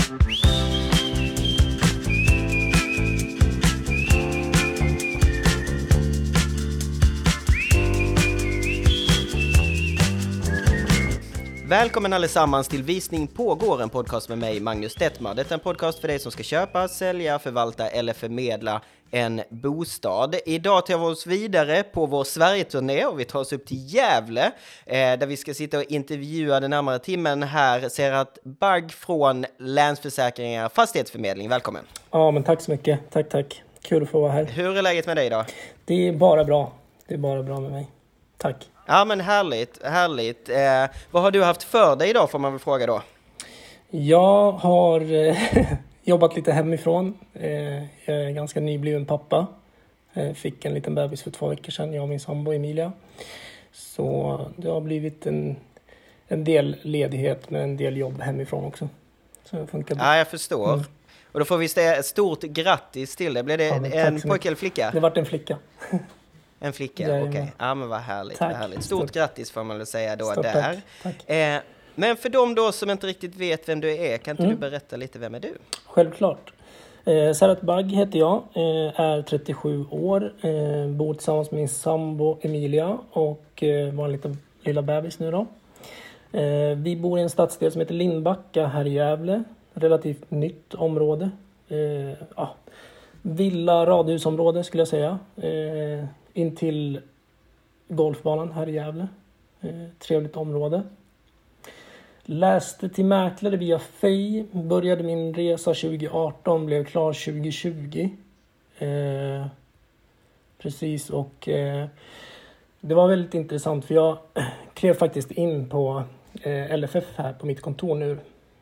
Välkommen allesammans till Visning pågår, en podcast med mig, Magnus Detmar. Detta är en podcast för dig som ska köpa, sälja, förvalta eller förmedla en bostad. Idag tar vi oss vidare på vår Sverige-turné och vi tar oss upp till Gävle där vi ska sitta och intervjua den närmare timmen här. Serhat Bagh från Länsförsäkringar Fastighetsförmedling. Välkommen! Ja, men tack så mycket. Tack. Kul att få vara här. Hur är läget med dig idag? Det är bara bra. Det är bara bra med mig. Tack. Ja, men härligt. Vad har du haft för dig idag, får man väl fråga då? Jag har jobbat lite hemifrån. Jag är ganska nybliven pappa. Fick en liten bebis för 2 veckor sedan, jag och min sambo Emilia. Så det har blivit en del ledighet med en del jobb hemifrån också. Så det funkar bra. Ja, jag förstår. Och då får vi säga stort grattis till det. Blev det en pojke eller flicka? Det vart en flicka. En flicka, okej. Ja, men vad härligt. Stort grattis får man väl säga då. Stort där. Tack. Men för de då som inte riktigt vet vem du är, kan inte du berätta lite, vem är du? Självklart. Serhat Bagh heter jag, är 37 år, bor tillsammans med min sambo Emilia och var en lilla bebis nu då. Vi bor i en stadsdel som heter Lindbacka här i Gävle, relativt nytt område. Villa, radhusområde skulle jag säga. In till golfbanan här i Gävle. Trevligt område. Läste till mäklare via FEI. Började min resa 2018. Blev klar 2020. Precis, och det var väldigt intressant. För jag klev faktiskt in på LFF här på mitt kontor nu.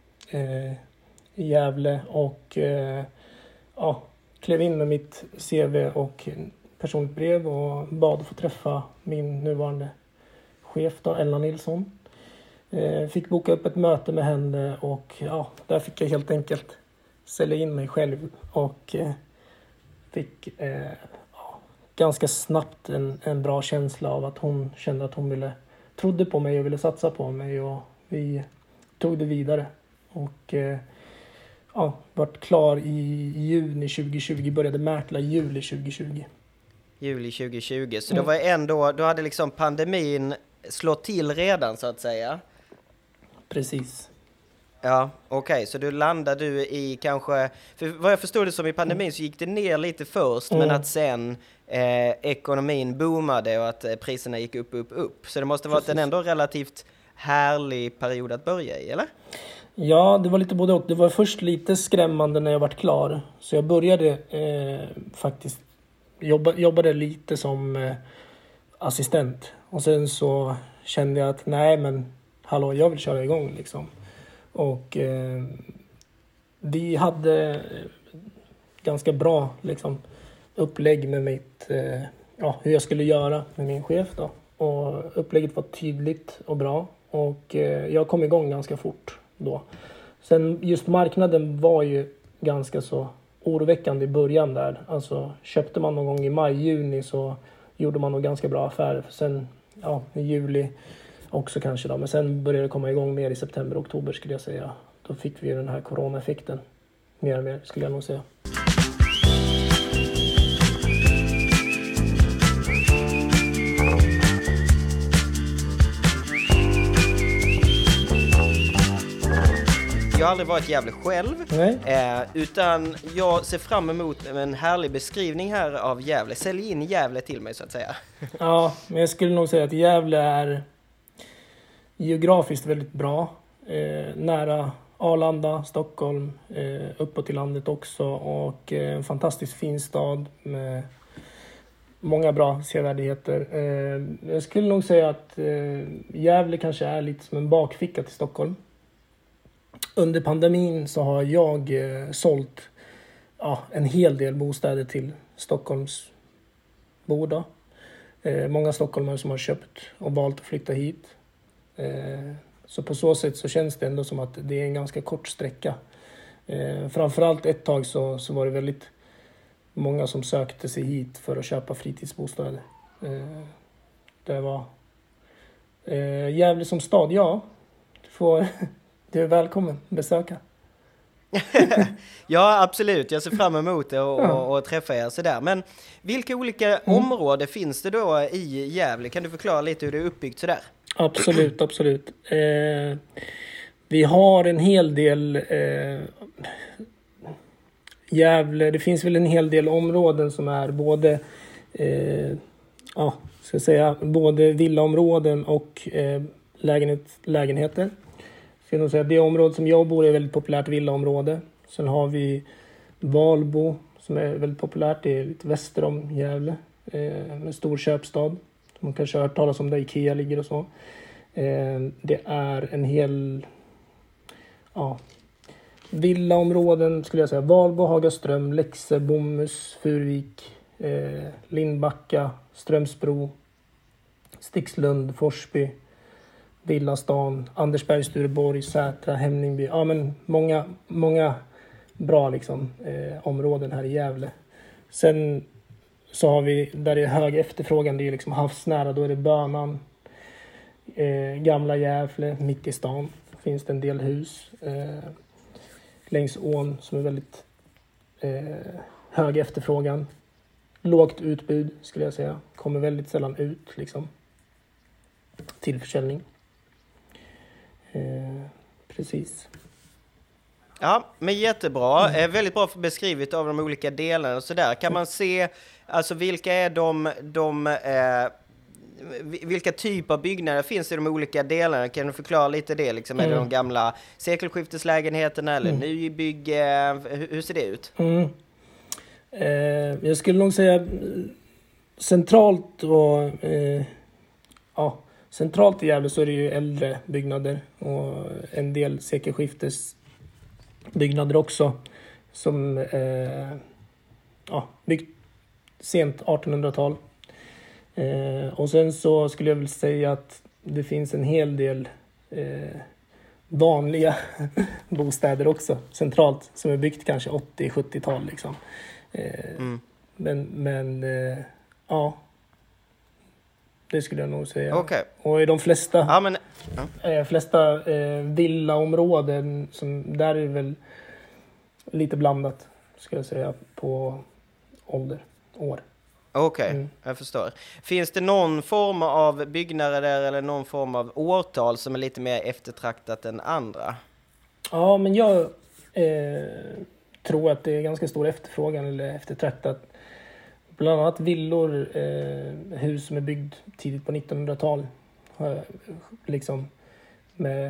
I Gävle. Och klev in med mitt CV och personligt brev och bad att få träffa min nuvarande chef då, Ella Nilsson. Fick boka upp ett möte med henne och där fick jag helt enkelt sälja in mig själv och fick ganska snabbt en bra känsla av att hon kände att hon trodde på mig och ville satsa på mig, och vi tog det vidare och vart klar i juni 2020, började mäkla i juli 2020. Juli 2020, så det var ändå, då hade liksom pandemin slått till redan så att säga. Precis. Ja, okej. Så du landade i kanske, för vad jag förstod det som i pandemin så gick det ner lite först, men att sen ekonomin boomade och att priserna gick upp. Så det måste varit en ändå relativt härlig period att börja i, eller? Ja, det var lite både och. Det var först lite skrämmande när jag var klar. Så jag började faktiskt jobbade lite som assistent. Och sen så kände jag att jag vill köra igång liksom. Och vi hade ganska bra liksom upplägg med mitt hur jag skulle göra med min chef då. Och upplägget var tydligt och bra. Och jag kom igång ganska fort då. Sen just marknaden var ju ganska så oroväckande i början där. Alltså köpte man någon gång i maj-juni så gjorde man nog ganska bra affärer. Sen i juli också kanske då. Men sen började det komma igång mer i september-oktober skulle jag säga. Då fick vi den här coronaeffekten mer och mer skulle jag nog säga. Jag har aldrig varit Gävle själv, utan jag ser fram emot en härlig beskrivning här av Gävle. Sälj in Gävle till mig så att säga. Ja, men jag skulle nog säga att Gävle är geografiskt väldigt bra. Nära Arlanda, Stockholm, uppåt i landet också. Och en fantastiskt fin stad med många bra sevärdigheter. Jag skulle nog säga att Gävle kanske är lite som en bakficka till Stockholm. Under pandemin så har jag sålt en hel del bostäder till Stockholms bor. Många stockholmare som har köpt och valt att flytta hit. Så på så sätt så känns det ändå som att det är en ganska kort sträcka. Framförallt ett tag så var det väldigt många som sökte sig hit för att köpa fritidsbostäder. Det var Gävle som stad, du är välkommen besöka. Ja, absolut. Jag ser fram emot det och träffa er sådär. Men vilka olika områden finns det då i Gävle? Kan du förklara lite hur det är uppbyggt sådär? Absolut. Vi har en hel del Gävle. Det finns väl en hel del områden som är både både villaområden och lägenheter. Ska jag säga, det område som jag bor i är väldigt populärt villaområde. Sen har vi Valbo som är väldigt populärt. Det är lite väster om Gävle. En stor köpstad. Man kanske har hört talas om där Ikea ligger och så. Det är en hel villaområden skulle jag säga. Valbo, Hagaström, Lexe, Bomhus, Furvik, Lindbacka, Strömsbro, Stixlund, Forsby, Villastan, Andersberg, Stureborg, Sätra, Hemlingby. Ja, men många bra områden här i Gävle. Sen så har vi, där det är hög efterfrågan, det är liksom havsnära, då är det Bönan, Gamla Gävle, mitt i stan finns det en del hus. Längs ån som är väldigt hög efterfrågan. Lågt utbud skulle jag säga. Kommer väldigt sällan ut till försäljning. Precis. Ja, men jättebra. Väldigt bra beskrivet av de olika delarna och sådär. Kan man se, alltså vilka är vilka typer av byggnader finns i de olika delarna? Kan du förklara lite det? Är det de gamla sekelskifteslägenheterna eller nybygg? Hur ser det ut? Jag skulle nog säga centralt centralt i Gävle så är det ju äldre byggnader och en del sekelskiftesbyggnader också som byggt sent 1800-tal. Och sen så skulle jag väl säga att det finns en hel del vanliga bostäder också centralt som är byggt kanske 80-70-tal Men det skulle jag nog säga. Okay. Och i de flesta villaområden där är det väl lite blandat ska jag säga på år. Okej, jag förstår. Finns det någon form av byggnader där eller någon form av årtal som är lite mer eftertraktat än andra? Ja, men jag tror att det är ganska stor efterfrågan eller eftertraktat. Bland annat villor, hus som är byggd tidigt på 1900-tal. Med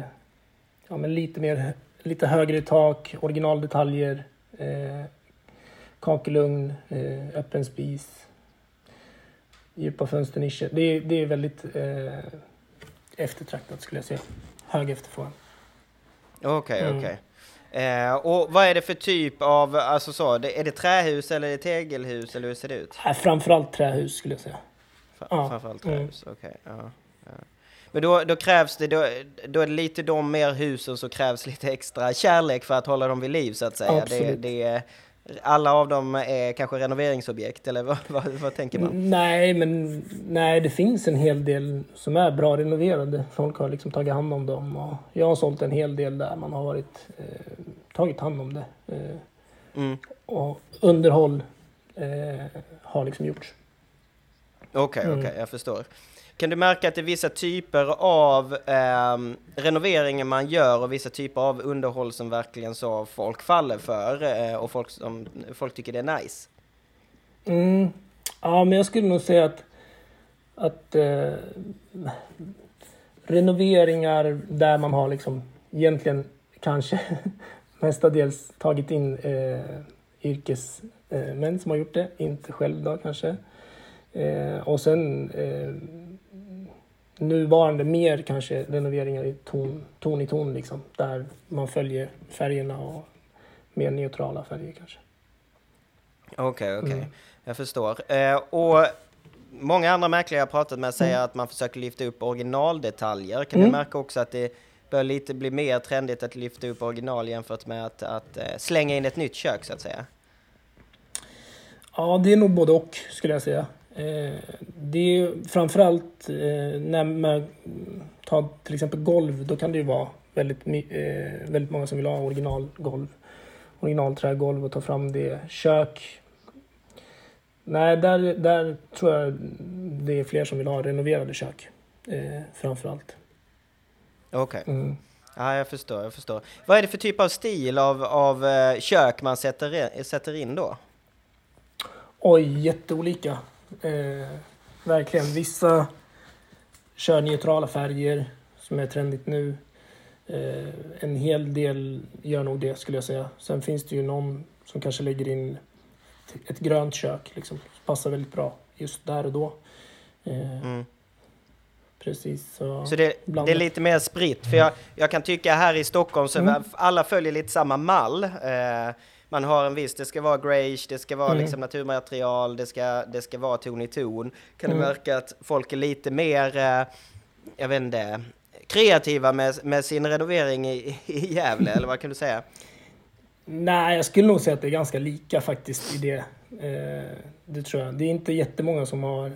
lite högre tak, originaldetaljer, kakelugn, öppen spis, djupa fönsternischer. Det är väldigt eftertraktat skulle jag säga. Hög efterfrågan. Okej. Och vad är det för typ av, är det trähus eller är det tegelhus eller hur ser det ut? Framförallt trähus skulle jag säga. Framförallt trähus, okej. Ja. Men då krävs det, då är det lite de mer husen så krävs lite extra kärlek för att hålla dem vid liv så att säga. Alla av dem är kanske renoveringsobjekt eller vad tänker man? Nej, det finns en hel del som är bra renoverade. Folk har tagit hand om dem och jag har sålt en hel del där man har tagit hand om det. Och underhåll har gjorts. Okej, jag förstår. Kan du märka att det är vissa typer av renoveringar man gör och vissa typer av underhåll som verkligen så folk faller för och folk tycker det är nice? Ja, men jag skulle nog säga att renoveringar där man har egentligen kanske mestadels tagit in yrkesmän som har gjort det, inte själv då kanske. Och sen nuvarande mer kanske renoveringar i ton i ton där man följer färgerna och mer neutrala färger kanske. Okej. Jag förstår. Och många andra mäklare jag pratat med säger att man försöker lyfta upp originaldetaljer. Kan du märka också att det bör lite bli mer trendigt att lyfta upp original jämfört med att slänga in ett nytt kök så att säga? Ja, det är nog både och skulle jag säga. Det är framförallt när man tar till exempel golv, då kan det ju vara väldigt många som vill ha originalgolv. originalträgolv och ta fram det. Kök. Nej, där tror jag det är fler som vill ha renoverade kök. Framförallt. Okej. Ja, jag förstår. Vad är det för typ av stil av kök man sätter in då? Oj, jätteolika. Verkligen. Vissa kör neutrala färger som är trendigt nu. En hel del gör nog det, skulle jag säga. Sen finns det ju någon som kanske lägger in ett grönt kök. Liksom, som passar väldigt bra just där och då. Precis. Så det är lite mer spritt. För jag kan tycka här i Stockholm så alla följer lite samma mall. Man har en viss, det ska vara greige, det ska vara liksom naturmaterial, det ska vara ton i ton. Kan du märka att folk är lite mer, jag vet inte, kreativa med sin renovering i Gävle, eller vad kan du säga? Nej, jag skulle nog säga att det är ganska lika faktiskt i det. Det tror jag. Det är inte jättemånga som har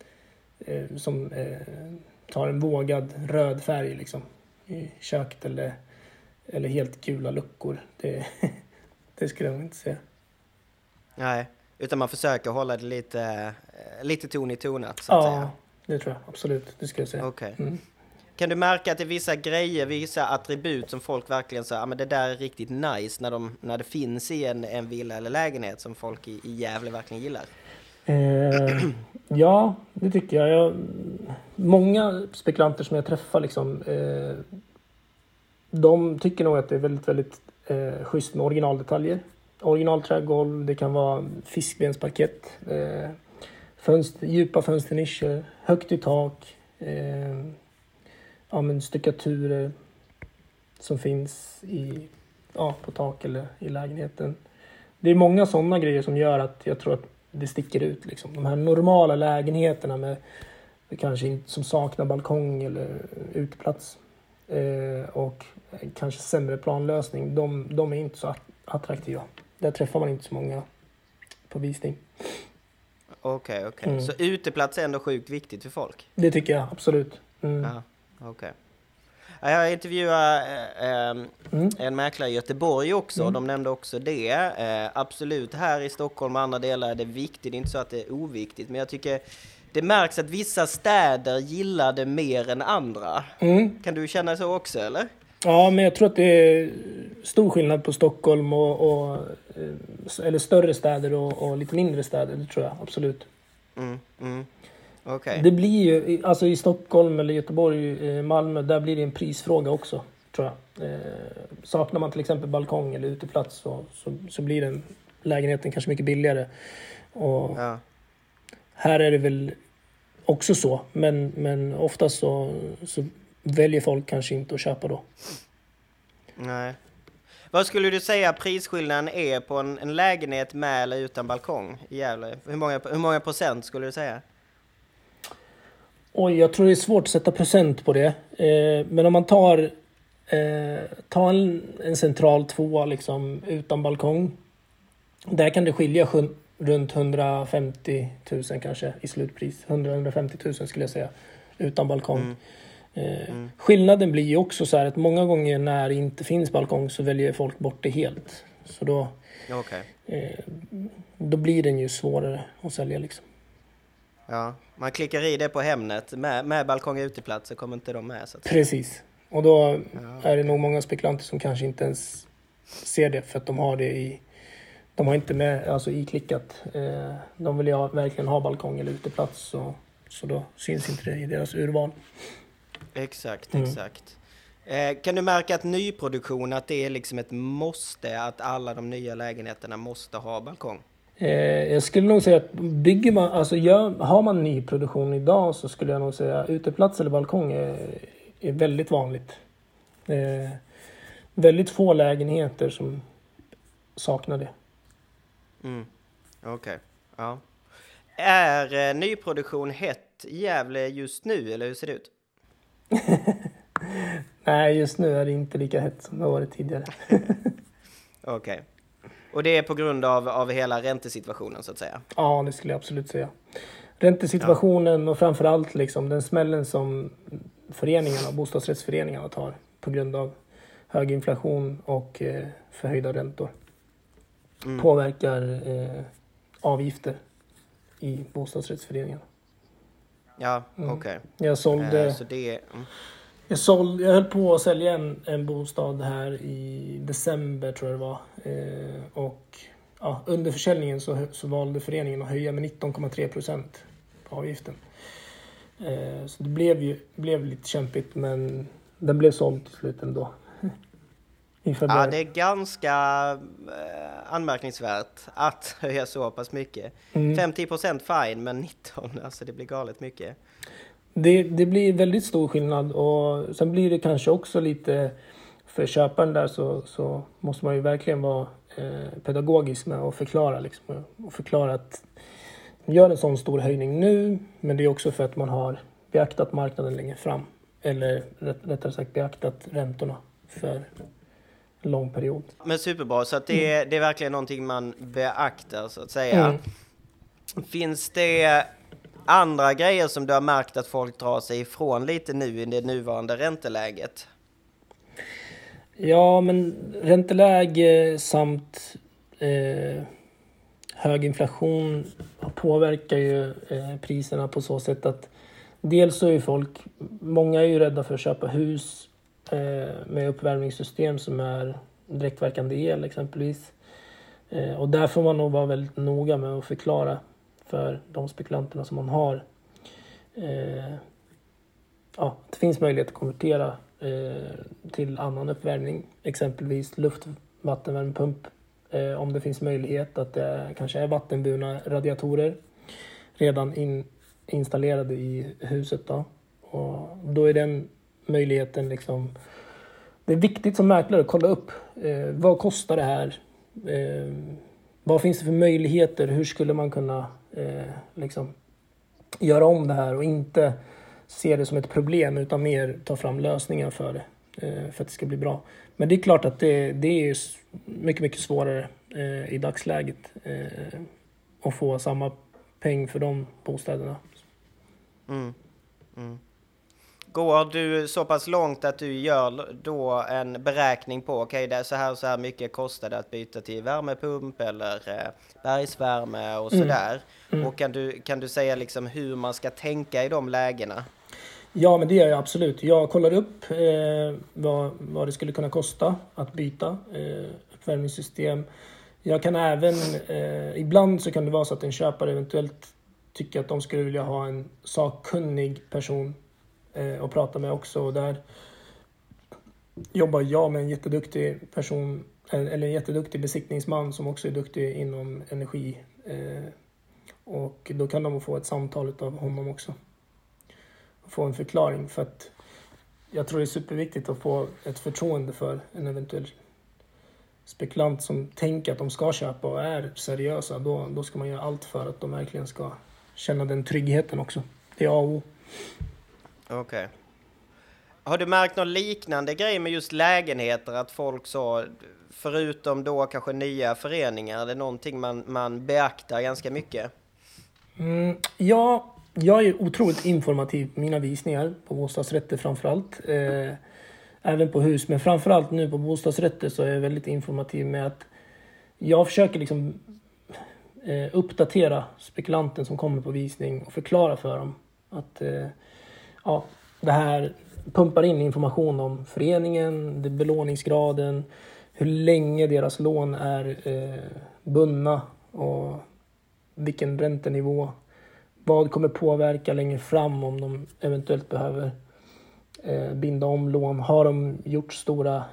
tar en vågad röd färg liksom i köket eller helt gula luckor. Det skulle jag inte säga. Nej, utan man försöker hålla det lite ton i tonat, så att säga. Ja, det tror jag. Absolut, det skulle jag säga. Okej. Kan du märka att det är vissa grejer, vissa attribut som folk verkligen säger, men det där är riktigt nice när det finns i en villa eller lägenhet som folk i Gävle verkligen gillar? Ja, det tycker jag. Många spekulanter som jag träffar liksom, de tycker nog att det är väldigt, väldigt schysst med originaldetaljer. Originalträgolv, det kan vara fiskbensparkett, djupa fönsternischer, högt i tak, stuckaturer som finns på tak eller i lägenheten. Det är många sådana grejer som gör att jag tror att det sticker ut. Liksom. De här normala lägenheterna med kanske inte, som saknar balkong eller uteplats och kanske sämre planlösning, de är inte så attraktiva. Där träffar man inte så många på visning. Okej. Så uteplats är ändå sjukt viktigt för folk? Det tycker jag, absolut. Ja, okej. Jag intervjuade en mäklare i Göteborg också. De nämnde också det. Absolut, här i Stockholm och andra delar är det viktigt. Det är inte så att det är oviktigt. Men jag tycker det märks att vissa städer gillar det mer än andra. Kan du känna så också, eller? Ja, men jag tror att det är stor skillnad på Stockholm eller större städer och lite mindre städer. Det tror jag, absolut. Okay. Det blir ju, alltså i Stockholm eller Göteborg, Malmö, där blir det en prisfråga också, tror jag. Saknar man till exempel balkong eller uteplats så blir den lägenheten kanske mycket billigare. Och här är det väl också så, men ofta så väljer folk kanske inte att köpa då. Nej. Vad skulle du säga prisskillnaden är på en lägenhet med eller utan balkong i Gävle? Hur många procent skulle du säga? Oj, jag tror det är svårt att sätta procent på det. Men om man tar en central tvåa liksom, utan balkong. Där kan det skilja runt 150 000 kanske i slutpris. 150 000 skulle jag säga. Utan balkong. Skillnaden blir ju också så här att många gånger när det inte finns balkong så väljer folk bort det helt. Så då blir den ju svårare att sälja liksom. Ja, man klickar i det på Hemnet med balkong och uteplats så kommer inte de med. Så att precis. Och då är det nog många spekulanter som kanske inte ens ser det för att de har det de har inte med, alltså iklickat. De vill verkligen ha balkong eller uteplats så då syns inte det i deras urval. Exakt. Kan du märka att nyproduktion, att det är liksom ett måste, att alla de nya lägenheterna måste ha balkong? Jag skulle nog säga att har man nyproduktion idag så skulle jag nog säga uteplats eller balkong är väldigt vanligt. Väldigt få lägenheter som saknar det. Okej. Ja. Är nyproduktion hett i Gävle just nu, eller hur ser det ut? Nej, just nu är det inte lika hett som det har varit tidigare. Okej. Och det är på grund av hela räntesituationen så att säga? Ja, det skulle jag absolut säga. Räntesituationen och framförallt liksom den smällen som föreningarna, bostadsrättsföreningarna tar på grund av hög inflation och förhöjda räntor. påverkar avgifter i bostadsrättsföreningen. Ja, okej. Jag sålde... Så det... Jag höll på att sälja en bostad här i december tror jag det var. Och under försäljningen så valde föreningen att höja med 19,3% på avgiften. Så det blev lite kämpigt, men den blev såld till slut ändå. Ja, det är ganska anmärkningsvärt att höja så pass mycket. 50% fine, men 19, alltså det blir galet mycket. Det blir väldigt stor skillnad, och sen blir det kanske också lite för köparen där, så måste man ju verkligen vara pedagogisk med att förklara liksom, och förklara att man gör en sån stor höjning nu, men det är också för att man har beaktat marknaden längre fram, eller rättare sagt beaktat räntorna för en lång period. Men superbra, så att det är verkligen någonting man beaktar så att säga. Finns det andra grejer som du har märkt att folk drar sig ifrån lite nu i det nuvarande ränteläget? Ja, men ränteläge samt hög inflation påverkar ju priserna på så sätt att dels så är många är ju rädda för att köpa hus med uppvärmningssystem som är direktverkande el exempelvis. Och där får man nog vara väldigt noga med att förklara för de spekulanterna som man har. Det finns möjlighet att konvertera till annan uppvärmning, exempelvis luftvattenvärmepump, om det finns möjlighet att det kanske är vattenburna radiatorer redan installerade i huset då. Och då är den möjligheten liksom, det är viktigt som mäklare att kolla upp vad kostar det här, vad finns det för möjligheter, hur skulle man kunna liksom göra om det här och inte se det som ett problem utan mer ta fram lösningar för det, för att det ska bli bra. Men det är klart att det är mycket, mycket svårare i dagsläget att få samma peng för de bostäderna. Går du så pass långt att du gör då en beräkning på det är så här mycket kostar det att byta till värmepump eller bergsvärme och sådär. Och kan du säga liksom hur man ska tänka i de lägena? Ja, men det gör jag absolut. Jag kollar upp vad det skulle kunna kosta att byta uppvärmningssystem. Jag kan även, ibland så kan det vara så att en köpare eventuellt tycker att de skulle vilja ha en sakkunnig person och prata med också. Och där jobbar jag med en jätteduktig person, eller en jätteduktig besiktningsman som också är duktig inom energi. Och då kan de få ett samtal av honom också. Och få en förklaring, för att jag tror det är superviktigt att få ett förtroende för en eventuell spekulant som tänker att de ska köpa och är seriösa. Då ska man göra allt för att de verkligen ska känna den tryggheten också. Det är A och O. Okej. Har du märkt någon liknande grej med just lägenheter? Att folk så, förutom då kanske nya föreningar, är det någonting man beaktar ganska mycket? Ja, jag är otroligt informativ på mina visningar på bostadsrätter framförallt. Även på hus, men framförallt nu på bostadsrätter så är jag väldigt informativ med att jag försöker liksom uppdatera spekulanten som kommer på visning och förklara för dem att det här pumpar in information om föreningen, belåningsgraden, hur länge deras lån är bundna och vilken räntenivå, vad kommer påverka längre fram om de eventuellt behöver binda om lån. Har de gjort stora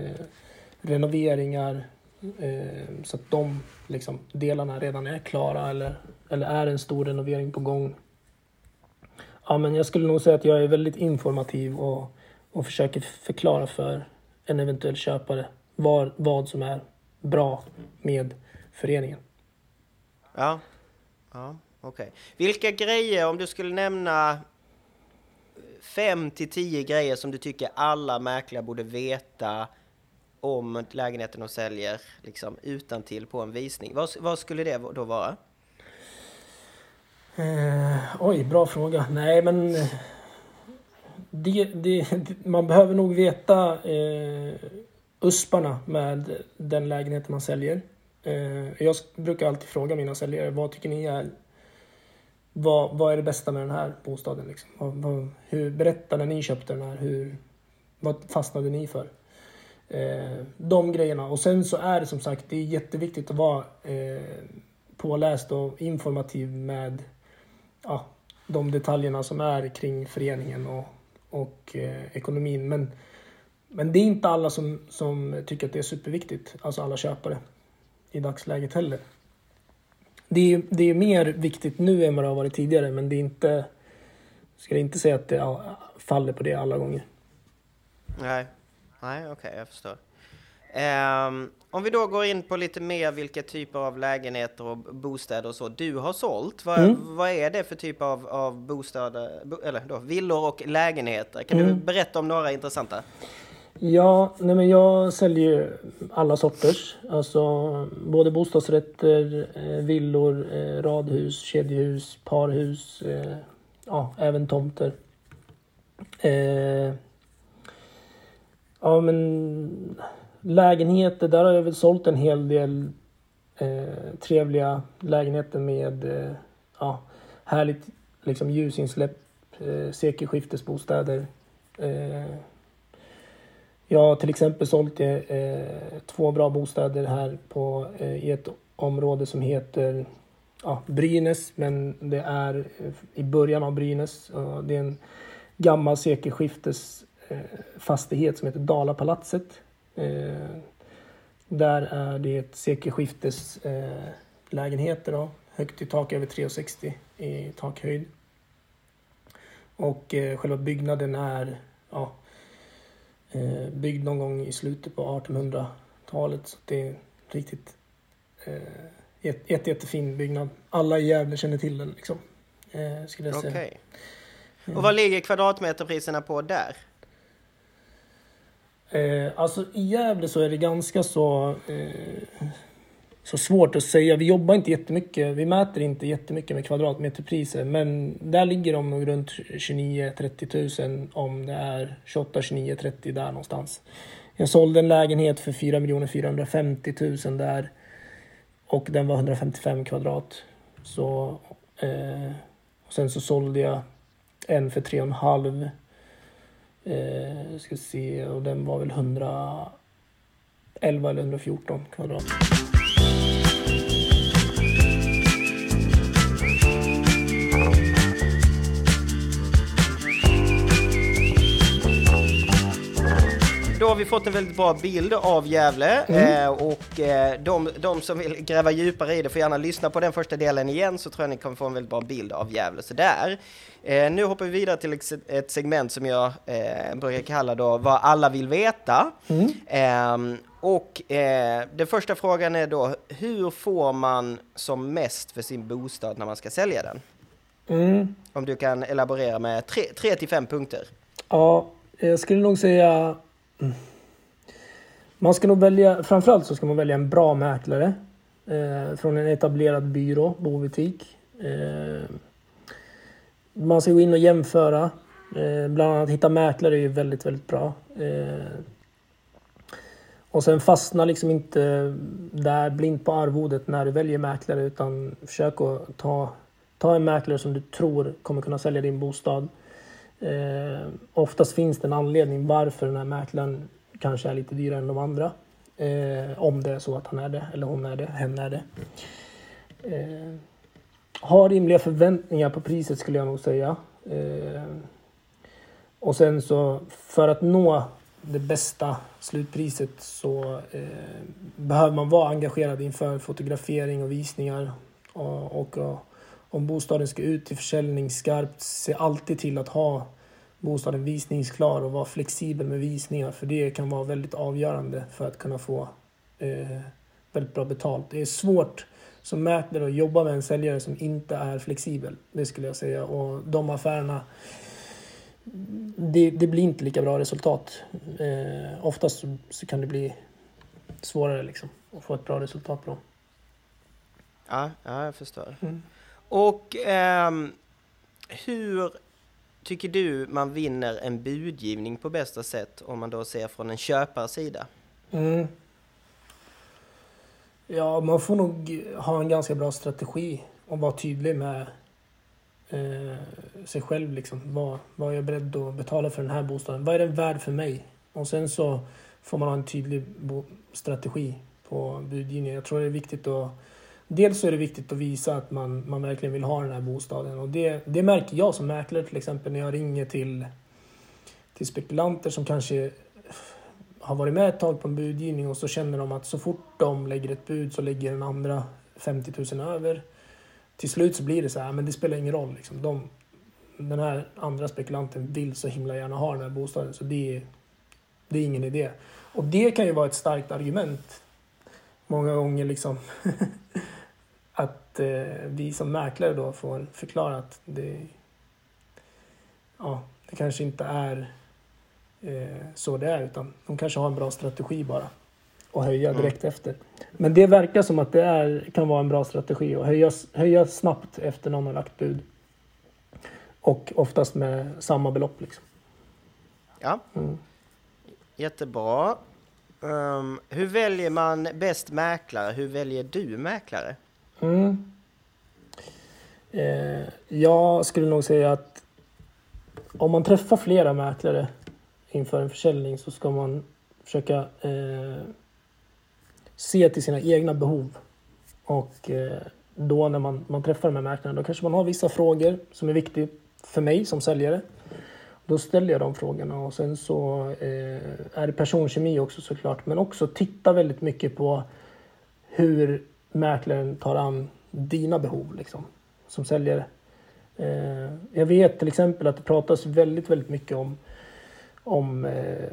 renoveringar så att de liksom, delarna redan är klara eller är en stor renovering på gång. Ja, men jag skulle nog säga att jag är väldigt informativ och försöker förklara för en eventuell köpare vad som är bra med föreningen. Ja, okej. Vilka grejer, om du skulle nämna 5-10 grejer som du tycker alla mäklare borde veta om lägenheten de säljer liksom utantill på en visning. Vad skulle det då vara? Bra fråga. Nej, men man behöver nog veta usparna med den lägenheten man säljer. Jag brukar alltid fråga mina säljare, vad tycker ni är, vad är det bästa med den här bostaden? Liksom? Berätta när ni köpte den här, vad fastnade ni för? De grejerna. Och sen så är det som sagt, det är jätteviktigt att vara påläst och informativ med de detaljerna som är kring föreningen och ekonomin. Men det är inte alla som tycker att det är superviktigt, alltså alla köpare i dagsläget heller. Det är mer viktigt nu än vad det har varit tidigare, men det är inte, ska jag inte säga att det faller på det alla gånger. Nej, okej, jag förstår. Om vi då går in på lite mer vilka typer av lägenheter och bostäder och så du har sålt. Vad är det för typ av bostäder, eller då, villor och lägenheter? Kan du berätta om några intressanta? Ja, men jag säljer alla sorters. Alltså både bostadsrätter, villor, radhus, kedjehus, parhus, även tomter. Men lägenheter, där har jag väl sålt en hel del trevliga lägenheter med härligt liksom ljusinsläpp, sekelskiftesbostäder. Jag har till exempel sålt 2 bra bostäder här i ett område som heter Brynäs, men det är i början av Brynäs. Det är en gammal sekelskiftes fastighet som heter Dalapalatset. Där är det ett sekelskiftes lägenheter då, högt i tak, över 3,60 i takhöjd. Och själva byggnaden är byggd någon gång i slutet på 1800-talet, så det är riktigt jättefin byggnad. Alla i Gävle känner till den liksom, skulle jag säga. Okej. Och vad ligger kvadratmeterpriserna på där? Alltså i Gävle så är det ganska så svårt att säga. Vi jobbar inte jättemycket, vi mäter inte jättemycket med kvadratmeterpriser, men där ligger de nog runt 29-30 000 om det är 28-29-30 där någonstans. Jag sålde en lägenhet för 4 450 000 där och den var 155 kvadrat. Så, och sen så sålde jag en för 3,5. Ska se, och den var väl 111 eller 114 kvadrat. Då har vi fått en väldigt bra bild av Gävle och de som vill gräva djupare i det får gärna lyssna på den första delen igen, så tror jag ni kommer få en väldigt bra bild av Gävle. Så där. Nu hoppar vi vidare till ett segment som jag brukar kalla då vad alla vill veta. Den första frågan är då, hur får man som mest för sin bostad när man ska sälja den? Om du kan elaborera med 3 till 5 punkter. Ja, jag skulle nog säga man ska nog välja, framförallt så ska man välja en bra mäklare från en etablerad byrå, bobutik. Man ska gå in och jämföra, bland annat hitta mäklare är ju väldigt, väldigt bra. Och sen fastna liksom inte där blind på arvodet när du väljer mäklare, utan försök att ta en mäklare som du tror kommer kunna sälja din bostad. Oftast finns det en anledning varför den här mäklaren kanske är lite dyrare än de andra. Om det är så att han är det, eller hon är det, hen är det. Ha rimliga förväntningar på priset, skulle jag nog säga. Och sen så, för att nå det bästa slutpriset så behöver man vara engagerad inför fotografering och visningar. Och om bostaden ska ut till försäljning skarpt, se alltid till att ha bostaden visningsklar och vara flexibel med visningar, för det kan vara väldigt avgörande för att kunna få väldigt bra betalt. Det är svårt som mäklare att jobba med en säljare som inte är flexibel, det skulle jag säga, och de affärerna, det blir inte lika bra resultat. Oftast så kan det bli svårare liksom att få ett bra resultat på dem. Ja, jag förstår. Och hur tycker du man vinner en budgivning på bästa sätt om man då ser från en köparsida? Ja, man får nog ha en ganska bra strategi och vara tydlig med sig själv. Liksom. Vad är jag beredd att betala för den här bostaden? Vad är den värd för mig? Och sen så får man ha en tydlig strategi på budgivningen. Jag tror det är viktigt att... Dels så är det viktigt att visa att man verkligen vill ha den här bostaden. Och det märker jag som mäklare till exempel när jag ringer till spekulanter som kanske har varit med ett tag på en budgivning och så känner de att så fort de lägger ett bud så lägger den andra 50 000 över. Till slut så blir det så här, men det spelar ingen roll. Liksom. Den här andra spekulanten vill så himla gärna ha den här bostaden så det är ingen idé. Och det kan ju vara ett starkt argument många gånger liksom att vi som mäklare då får förklara att det kanske inte är så det är, utan de kanske har en bra strategi bara och höja direkt efter. Men det verkar som att kan vara en bra strategi att höja snabbt efter någon har lagt bud. Och oftast med samma belopp liksom. Ja, jättebra. Hur väljer man bäst mäklare? Hur väljer du mäklare? Jag skulle nog säga att om man träffar flera mäklare inför en försäljning så ska man försöka se till sina egna behov. Och då när man träffar de här mäklarna då kanske man har vissa frågor som är viktiga för mig som säljare. Då ställer jag de frågorna och sen så är det personkemi också såklart. Men också titta väldigt mycket på hur mäklaren tar an dina behov liksom, som säljare. Jag vet till exempel att det pratas väldigt, väldigt mycket om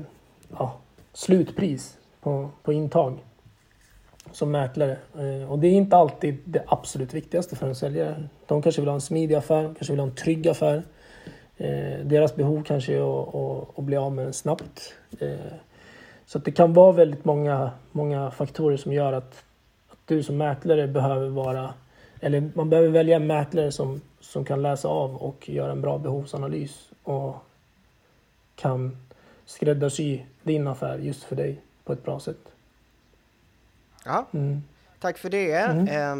slutpris på intag som mäklare. Och det är inte alltid det absolut viktigaste för en säljare. De kanske vill ha en smidig affär, kanske vill ha en trygg affär. Deras behov kanske är att bli av med den snabbt. Så att det kan vara väldigt många faktorer som gör att du som mäklare man behöver välja en mäklare som kan läsa av och göra en bra behovsanalys och kan skräddarsy din affär just för dig på ett bra sätt. Ja, tack för det.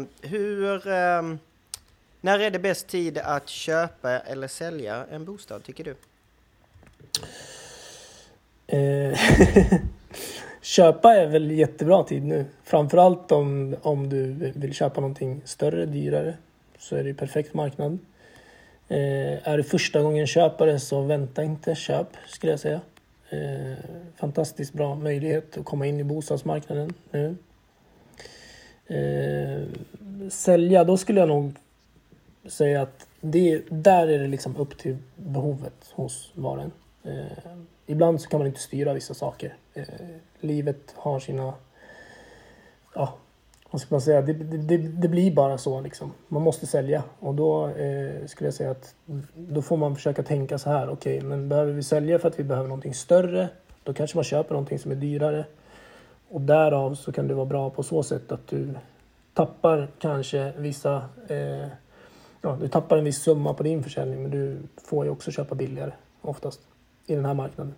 När är det bäst tid att köpa eller sälja en bostad, tycker du? Köpa är väl jättebra tid nu. Framförallt om du vill köpa någonting större, dyrare, så är det perfekt marknad. Är det första gången köpare så vänta inte, köp skulle jag säga. Fantastiskt bra möjlighet att komma in i bostadsmarknaden nu. Sälja, då skulle jag nog säga att där är det liksom upp till behovet hos varen. Ibland så kan man inte styra vissa saker. Livet har sina... vad ska man säga? Det blir bara så liksom. Man måste sälja. Och då skulle jag säga att då får man försöka tänka så här. Okej, men behöver vi sälja för att vi behöver någonting större? Då kanske man köper någonting som är dyrare. Och därav så kan det vara bra på så sätt att du tappar kanske vissa... du tappar en viss summa på din försäljning, men du får ju också köpa billigare oftast i den här marknaden.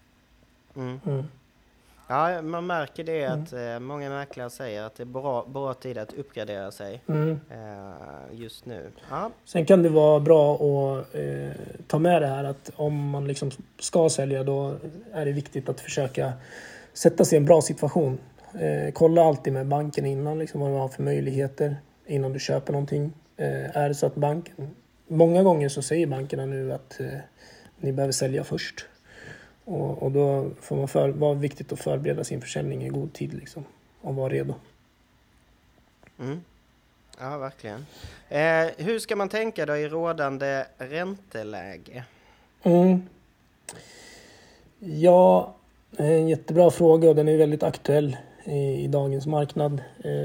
Ja, man märker det att många mäklare säger att det är bra tid att uppgradera sig just nu. Ja. Sen kan det vara bra att ta med det här att om man liksom ska sälja, då är det viktigt att försöka sätta sig i en bra situation. Kolla alltid med banken innan liksom, vad du har för möjligheter innan du köper någonting. Är det så att många gånger så säger bankerna nu att ni behöver sälja först. Och då får man vara viktigt att förbereda sin försäljning i god tid liksom, och vara redo. Ja, verkligen. Hur ska man tänka då i rådande ränteläge? Ja, en jättebra fråga och den är väldigt aktuell i dagens marknad.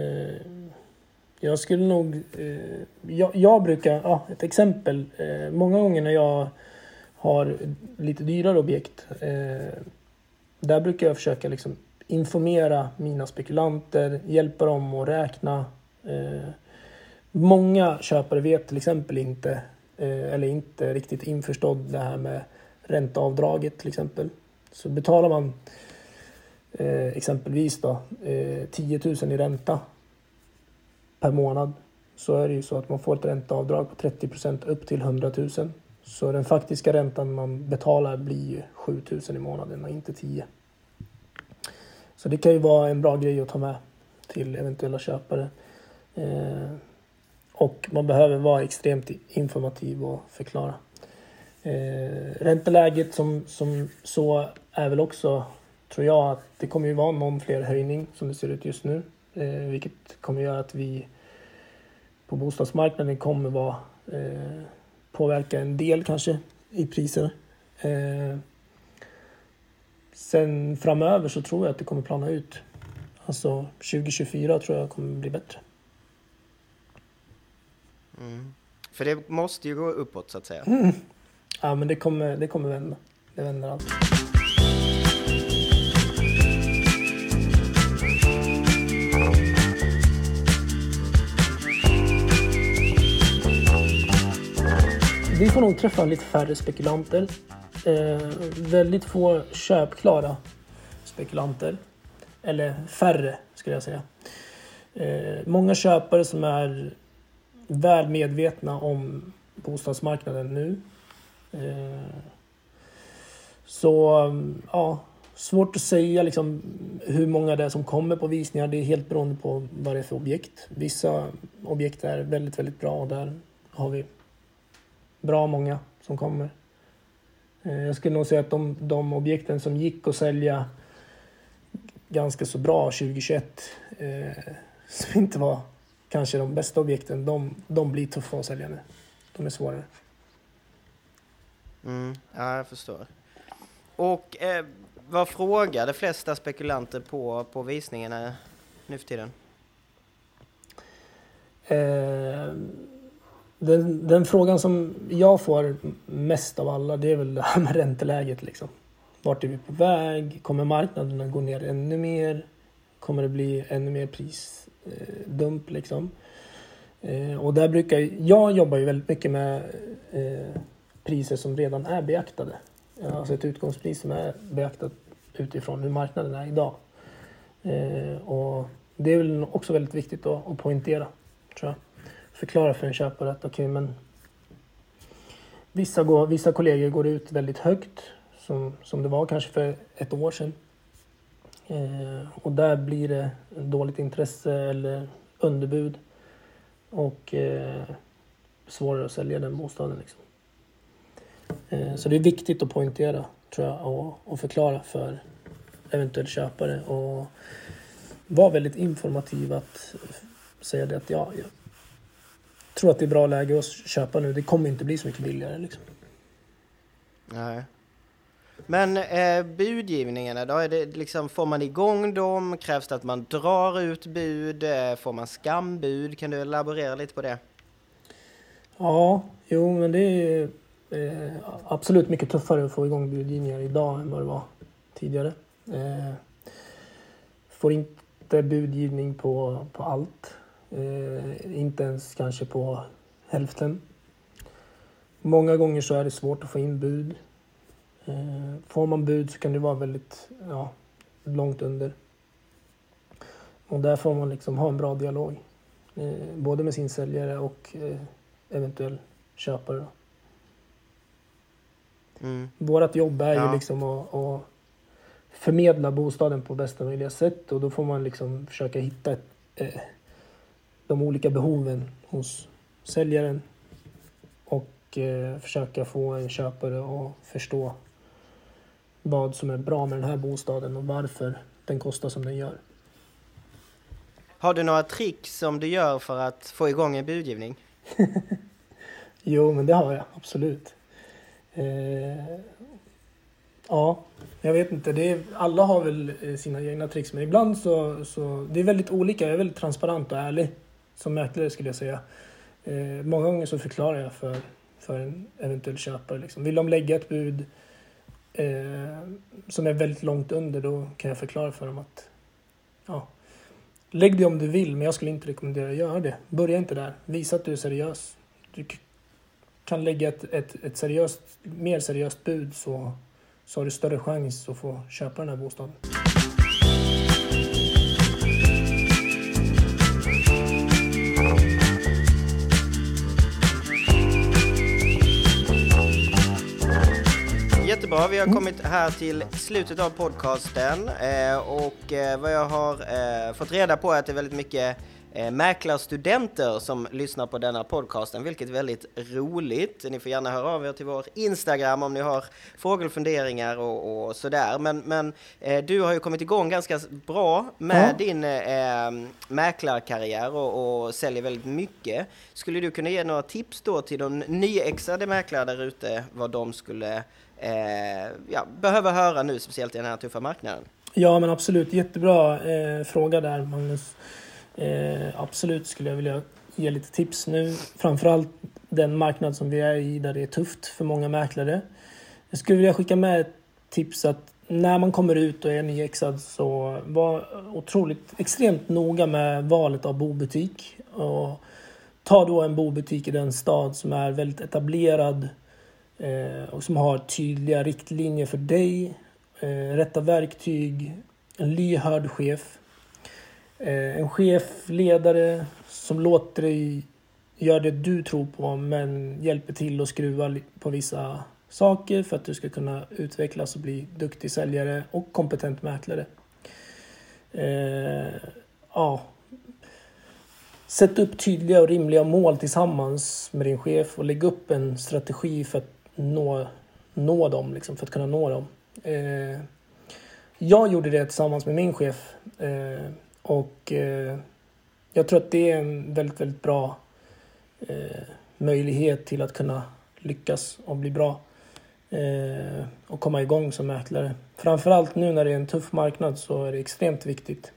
Jag skulle nog... jag brukar... ett exempel. Många gånger när jag har lite dyrare objekt. Där brukar jag försöka liksom informera mina spekulanter. Hjälpa dem att räkna. Många köpare vet till exempel inte... eller inte riktigt införstådd det här med ränteavdraget till exempel. Så betalar man exempelvis då 10 000 i ränta per månad, så är det ju så att man får ett ränteavdrag på 30% upp till 100 000. Så den faktiska räntan man betalar blir ju 7 000 i månaden och inte 10. Så det kan ju vara en bra grej att ta med till eventuella köpare. Och man behöver vara extremt informativ och förklara. Ränteläget som så är väl också, tror jag, att det kommer ju vara någon fler höjning som det ser ut just nu. Vilket kommer göra att vi på bostadsmarknaden kommer vara påverka en del kanske i priser. Sen framöver så tror jag att det kommer plana ut. Alltså 2024 tror jag kommer bli bättre. För det måste ju gå uppåt så att säga. Ja, men det kommer vända. Det vänder allt. Vi får nog träffa lite färre spekulanter. Väldigt få köpklara spekulanter. Eller färre skulle jag säga. Många köpare som är väl medvetna om bostadsmarknaden nu. Så ja, svårt att säga liksom hur många det är som kommer på visningar. Det är helt beroende på vad det är för objekt. Vissa objekt är väldigt, väldigt bra och där har vi bra många som kommer. Jag skulle nog säga att de objekten som gick att sälja ganska så bra 2021 som inte var kanske de bästa objekten, de blir tuffa att sälja nu. De är svårare. Ja, jag förstår. Och vad frågar de flesta spekulanter på visningarna nu för tiden? Den frågan som jag får mest av alla, det är väl det här med ränteläget liksom. Vart är vi på väg? Kommer marknaden att gå ner ännu mer? Kommer det bli ännu mer prisdump liksom? Och där jag jobbar ju väldigt mycket med priser som redan är beaktade. Alltså ett utgångspris som är beaktat utifrån hur marknaden är idag. Och det är väl också väldigt viktigt att poängtera, tror jag. Förklara för en köpare att okej, men vissa kollegor går ut väldigt högt som det var kanske för ett år sedan. Och där blir det dåligt intresse eller underbud och svårare att sälja den bostaden liksom. Så det är viktigt att poängtera, tror jag, och förklara för eventuell köpare och vara väldigt informativ att säga det att jag tror att det är bra läge att köpa nu. Det kommer inte bli så mycket billigare liksom. Nej. Men budgivningarna då, är det liksom, får man igång dem? Krävs det att man drar ut bud? Får man skambud? Kan du elaborera lite på det? Ja, men det är absolut mycket tuffare att få igång budgivningar idag än vad det var tidigare. Får inte budgivning på allt. Inte ens kanske på hälften. Många gånger så är det svårt att få in bud. Får man bud så kan det vara väldigt långt under. Och där får man liksom ha en bra dialog. Både med sin säljare och eventuell köpare. Då. Vårat jobb är ju liksom att förmedla bostaden på bästa möjliga sätt. Och då får man liksom försöka hitta de olika behoven hos säljaren. Och försöka få en köpare att förstå vad som är bra med den här bostaden och varför den kostar som den gör. Har du några tricks som du gör för att få igång en budgivning? Jo, men det har jag, absolut. Ja, jag vet inte. Alla har väl sina egna tricks, men ibland så det är väldigt olika. Jag är väldigt transparent och ärlig som mäklare, skulle jag säga. Många gånger så förklarar jag för en eventuell köpare. Liksom. Vill de lägga ett bud som är väldigt långt under, då kan jag förklara för dem att lägg det om du vill, men jag skulle inte rekommendera att göra det. Börja inte där. Visa att du är seriös. Du kan lägga ett mer seriöst bud, så har du större chans att få köpa den här bostaden. Superbra, vi har kommit här till slutet av podcasten och vad jag har fått reda på är att det är väldigt mycket mäklarstudenter som lyssnar på denna podcasten, vilket är väldigt roligt. Ni får gärna höra av er till vår Instagram om ni har frågor och funderingar och sådär. Men du har ju kommit igång ganska bra med din mäklarkarriär och säljer väldigt mycket. Skulle du kunna ge några tips då till de nyexade mäklare där ute vad de skulle behöva höra nu, speciellt i den här tuffa marknaden? Ja, men absolut. Jättebra fråga där, Magnus. Absolut skulle jag vilja ge lite tips nu. Framförallt den marknad som vi är i där det är tufft för många mäklare. Jag skulle vilja skicka med ett tips att när man kommer ut och är nyexad så var extremt noga med valet av bobutik. Och ta då en bobutik i den stad som är väldigt etablerad och som har tydliga riktlinjer för dig, rätta verktyg, en lyhörd chef. En chef, ledare som låter dig göra det du tror på men hjälper till att skruva på vissa saker för att du ska kunna utvecklas och bli duktig säljare och kompetent mäklare. Sätt upp tydliga och rimliga mål tillsammans med din chef och lägg upp en strategi för att nå dem, liksom, för att kunna nå dem. Jag gjorde det tillsammans med min chef och jag tror att det är en väldigt, väldigt bra möjlighet till att kunna lyckas och bli bra och komma igång som mäklare. Framförallt nu när det är en tuff marknad så är det extremt viktigt.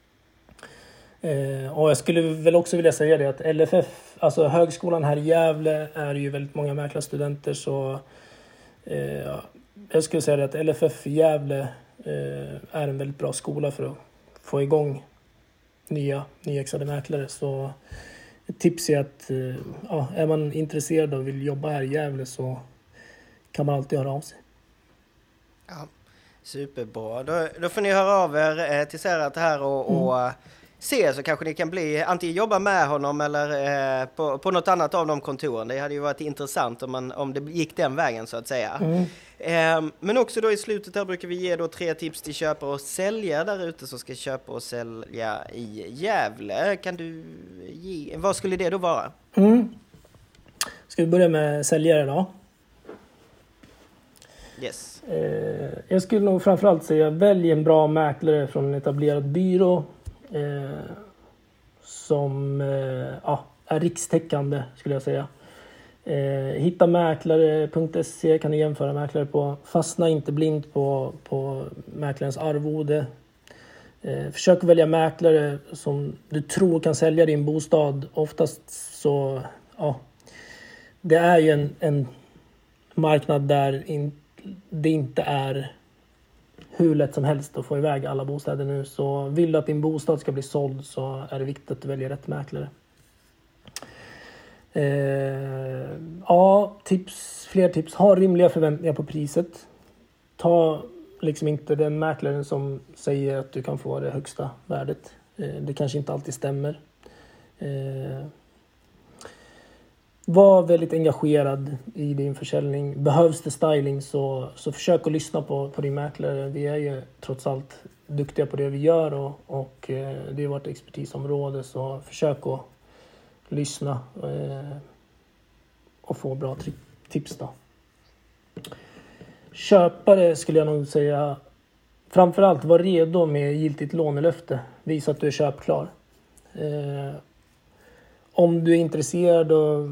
Och jag skulle väl också vilja säga det att LFF, alltså högskolan här i Gävle, är ju väldigt många mäklarstudenter, så jag skulle säga det att LFF i Gävle är en väldigt bra skola för att få igång nyexade mäklare. Så ett tips är att är man intresserad och vill jobba här i Gävle så kan man alltid höra av sig. Ja, superbra. Då får ni höra av er till Serhat här och se, så kanske ni kan antingen jobba med honom eller på något annat av de kontoren. Det hade ju varit intressant om det gick den vägen så att säga. Men också då i slutet här brukar vi ge då 3 tips till köpare och säljare där ute som ska köpa och sälja i Gävle. Kan du vad skulle det då vara? Ska vi börja med säljare då? Yes. Jag skulle nog framförallt säga välj en bra mäklare från en etablerad byrå som är rikstäckande, skulle jag säga. Hitta mäklare.se kan du jämföra mäklare på. Fastna inte blint på mäklarens arvode. Försök välja mäklare som du tror kan sälja din bostad. Oftast så, det är ju en marknad där det inte är hur lätt som helst att få iväg alla bostäder nu. Så vill du att din bostad ska bli såld så är det viktigt att du väljer rätt mäklare. Fler tips. Ha rimliga förväntningar på priset. Ta liksom inte den mäklaren som säger att du kan få det högsta värdet. Det kanske inte alltid stämmer. Var väldigt engagerad i din försäljning. Behövs det styling så försök att lyssna på din mäklare. Vi är ju trots allt duktiga på det vi gör och det är vårt expertisområde, så försök att lyssna och få bra tips då. Köpare skulle jag nog säga framförallt var redo med giltigt lånelöfte. Visa att du är köpklar. Om du är intresserad, och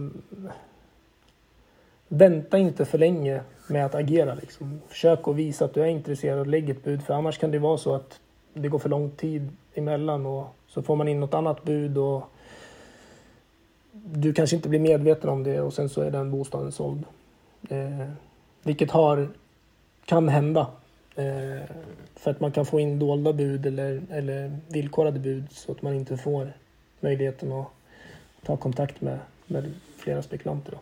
vänta inte för länge med att agera. Liksom. Försök att visa att du är intresserad och lägg ett bud. För annars kan det vara så att det går för lång tid emellan och så får man in något annat bud och du kanske inte blir medveten om det och sen så är den bostaden såld. Vilket kan hända. För att man kan få in dolda bud eller villkorade bud så att man inte får möjligheten att ta kontakt med flera spekulanter.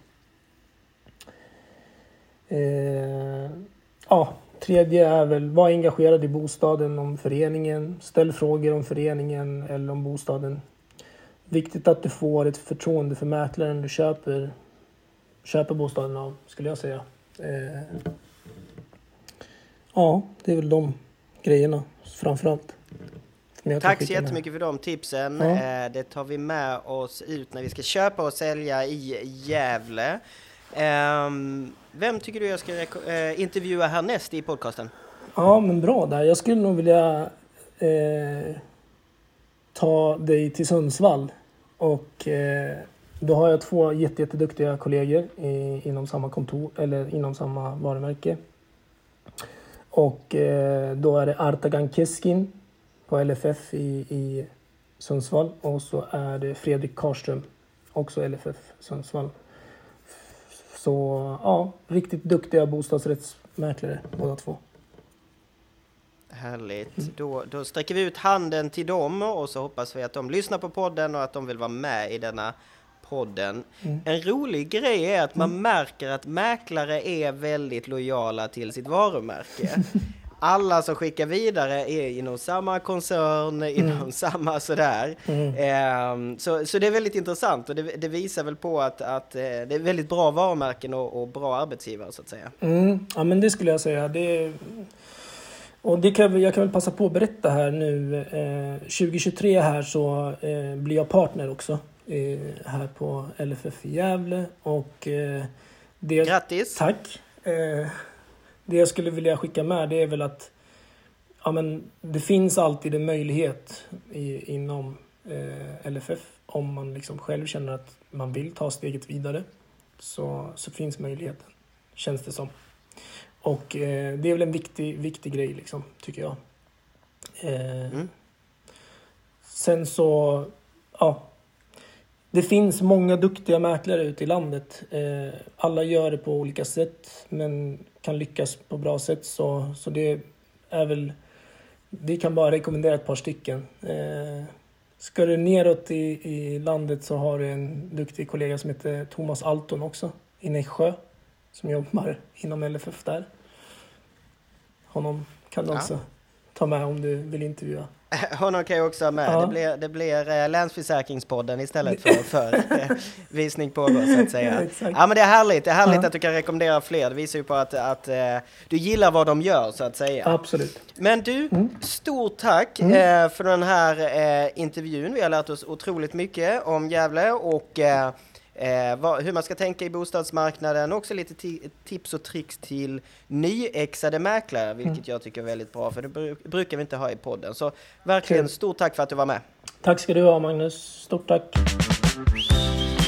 Tredje är väl, var engagerad i bostaden, om föreningen. Ställ frågor om föreningen eller om bostaden. Viktigt att du får ett förtroende för mäklaren du köper bostaden av, skulle jag säga. Ja, det är väl de grejerna framförallt. Tack så jättemycket för de tipsen. Ja. Det tar vi med oss ut när vi ska köpa och sälja i Gävle. Vem tycker du jag ska intervjua härnäst i podcasten? Ja, men bra där. Jag skulle nog vilja ta dig till Sundsvall. Och då har jag 2 jätteduktiga kollegor inom samma kontor eller inom samma varumärke. Och då är det Artagan Keskin på LFF i Sundsvall. Och så är det Fredrik Karström, också LFF Sundsvall. Så ja, riktigt duktiga bostadsrättsmäklare båda 2. Härligt. Då sträcker vi ut handen till dem och så hoppas vi att de lyssnar på podden och att de vill vara med i denna podden. En rolig grej är att man märker att mäklare är väldigt lojala till sitt varumärke. Alla som skickar vidare är inom samma koncern, inom samma sådär. Så det är väldigt intressant och det visar väl på att det är väldigt bra varumärken och bra arbetsgivare så att säga. Ja, men det skulle jag säga. Och jag kan väl passa på att berätta här nu. 2023 här så blir jag partner också här på LFF i Gävle. Och grattis! Tack! Det jag skulle vilja skicka med det är väl att det finns alltid en möjlighet inom LFF om man liksom själv känner att man vill ta steget vidare. Så finns möjligheten, känns det som. Och det är väl en viktig grej liksom, tycker jag. Sen så, det finns många duktiga mäklare ute i landet. Alla gör det på olika sätt, men kan lyckas på bra sätt. Så det är väl, vi kan bara rekommendera ett par stycken. Ska du neråt i landet så har du en duktig kollega som heter Thomas Alton också, i Nässjö, som jobbar inom LFF där. Honom kan du också ta med om du vill intervjua. Honom kan jag också ha med. Ja. Det blir Länsförsäkringspodden istället för visning pågår så att säga. Ja, men det är härligt. Det är härligt att du kan rekommendera fler. Det visar ju på att du gillar vad de gör så att säga. Absolut. Men du, stort tack för den här intervjun. Vi har lärt oss otroligt mycket om Gävle och hur man ska tänka i bostadsmarknaden. Också lite tips och tricks till nyexade mäklare, vilket jag tycker är väldigt bra, för det brukar vi inte ha i podden. Så verkligen stort tack för att du var med. Tack ska du ha, Magnus. Stort tack.